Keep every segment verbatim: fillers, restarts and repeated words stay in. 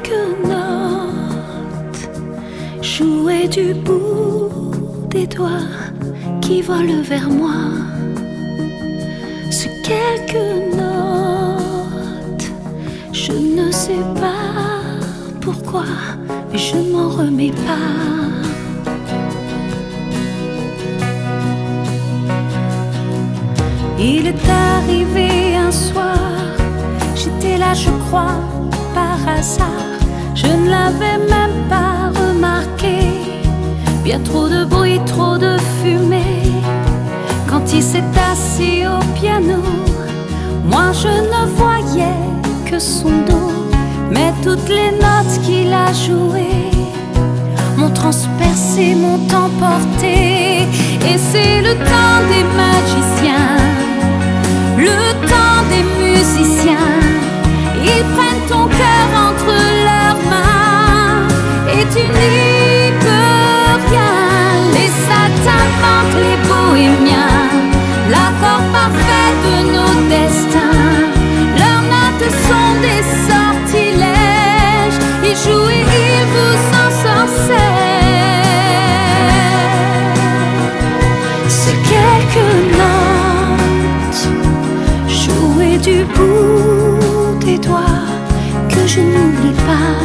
quelques notes jouées du bout des doigts qui volent vers moi. Ces quelques notes, je ne sais pas pourquoi, mais je ne m'en remets pas. Il est arrivé un soir, j'étais là je crois par hasard, je ne l'avais même pas remarqué. Bien trop de bruit, trop de fumée. Quand il s'est assis au piano, moi je ne voyais que son dos, mais toutes les notes qu'il a jouées m'ont transpercé, m'ont emporté. Et c'est le temps des magiciens, le temps des musiciens. Ils prennent ton cœur entre leurs mains et tu n'y peux rien. Les saltimbanques, les bohémiens, l'accord parfait de nos destins. Leurs notes sont des sortilèges, ils jouent et ils vous ensorcellent. C'est quelques notes jouées du bout des doigts que je n'oublie pas.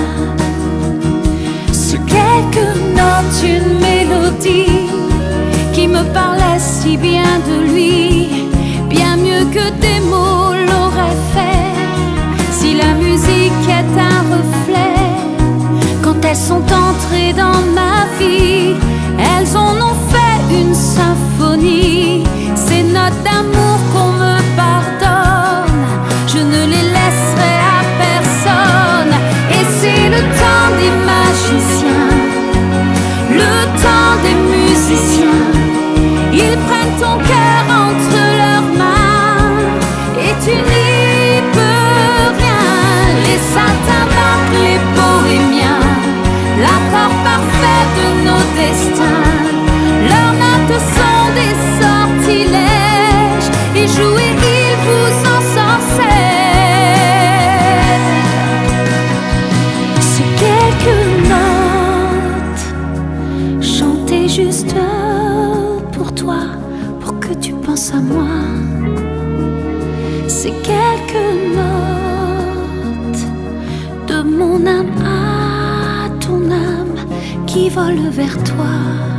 C'est quelques notes, une mélodie qui me parlait si bien de lui, bien mieux que des mots l'auraient fait. Si la musique est un reflet, quand elles sont entrées dans ma vie, elles en ont fait une symphonie. Ces notes d'amour qu'on me pardonne, je ne les laisserai à personne. Et c'est le temps des magiciens, le temps des musiciens. Ils prennent ton cœur entre leurs mains et tu n'y peux rien. Les saltimbanques, les bohémiens, l'accord parfait de nos destins. Leurs notes sont des sortilèges, ils jouent et ils vous ensorcellent. C'est quelques notes chantées juste pour toi, pour que tu penses à moi. C'est quelques notes de mon âme à ton âme qui volent vers toi.